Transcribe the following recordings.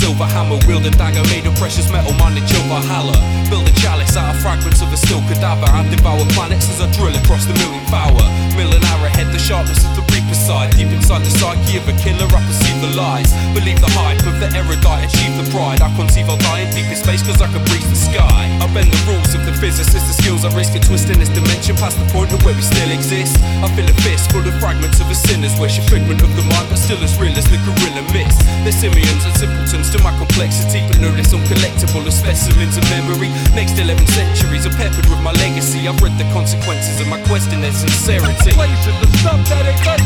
silver hammer. Wield a dagger made of precious metal, minded chill Valhalla. Build a chalice out of fragments of a still cadaver. I devour planets as I drill across the millionth hour. Mill an arrowhead, the sharpness of the reaper's side. Deep inside the psyche of a killer, I perceive the lies. Believe the hype of the erudite, achieve the pride. I conceive I'll die in deepest space cause I can breathe the sky. I bend the rules of the physicist, the skills I risk at twisting this dimension past the point of where we still exist. I feel a fist full of fragments of a sinner's wish, a figment of the mind but still as real as the gorilla mist. They're simians and simpletons to my complexity, but no less uncollectible as specimens of memory. Next 11 centuries are peppered with my legacy. I've read the consequences of my quest and their sincerity. The stuff that ain't good.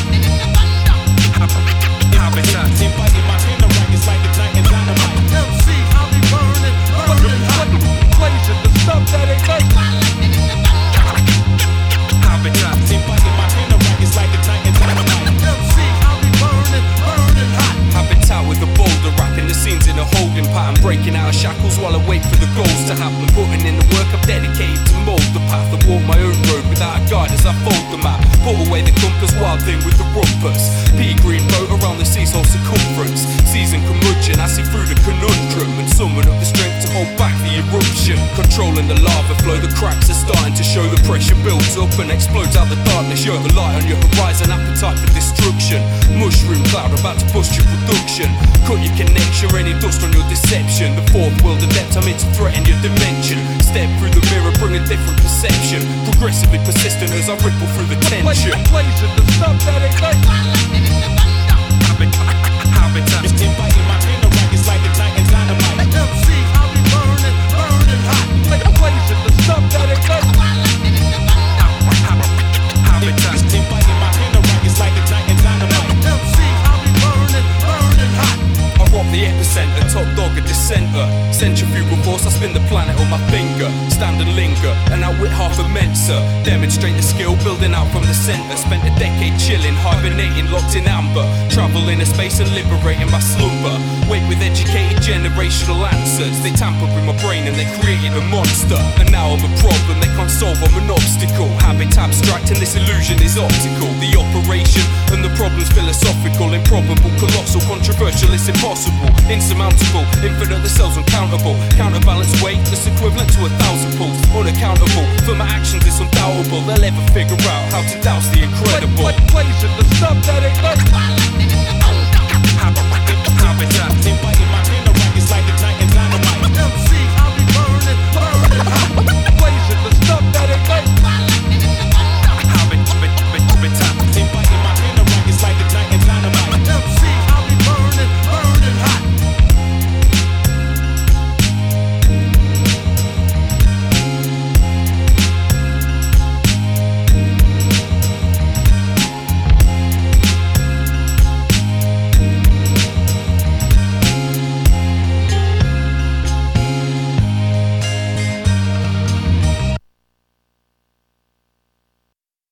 Habitat. Inviting my inner right is like igniting dynamite. MC, I'll be burning hot. Blazing the stuff that ain't good. Habitat. Inviting my inner right is like igniting dynamite. MC, I'll be burning hot. Habitat with a boulder rapping the scenes in a holding pattern, breaking out of shackles while I wait for the goals to happen. Putting in the work I've dedicated to mold the path and walk my own road without a guide as I fold the map. Put away the compass, wild thing with the rumpus. Pea green boat around the sea's whole circumference. Season curmudgeon, I see through the conundrum and summon up the strength to hold back the eruption. Controlling the lava flow, the cracks are starting to show. The pressure builds up and explodes out the darkness. You're the light on your horizon, appetite for destruction. Mushroom cloud about to bust your production. Cut your connection, any dust on your deception. The fourth world adept, I'm here to threaten your dimension. Step through the mirror, bring a different perception. Progressively persistent as I ripple through the tension. Blazing the stuff that ain't good. Habitat. It's inviting my inner right is like igniting dynamite. MC, I'll be burning hot. Blazing the stuff that ain't good. Habitat. It's inviting my inner right is like igniting dynamite. MC, I'll be burning hot. I rock the epicenter, top dog a dissenter. Centrifugal force, I spin the planet on my finger. Stand and linger, and outwit half a Mensa. Demonstrate the skill, building out from the center. Spent a decade chilling, hibernating, locked in amber. Travel in a space and liberating my slumber. Wait with educated generational answers. They tampered with my brain and they created a monster. And now I'm a problem, they can't solve, I'm an obstacle. Habit abstract and this illusion is optical. The operation and the problem's philosophical. Improbable, colossal, controversial, it's impossible. Insurmountable, infinite, the cell's uncountable. Counterbalance weight, that's equivalent to 1,000 pulls. Unaccountable, for my actions it's undoubtable. They'll ever figure out how to douse the incredible. Blazing the stuff that ain't good. Habitat.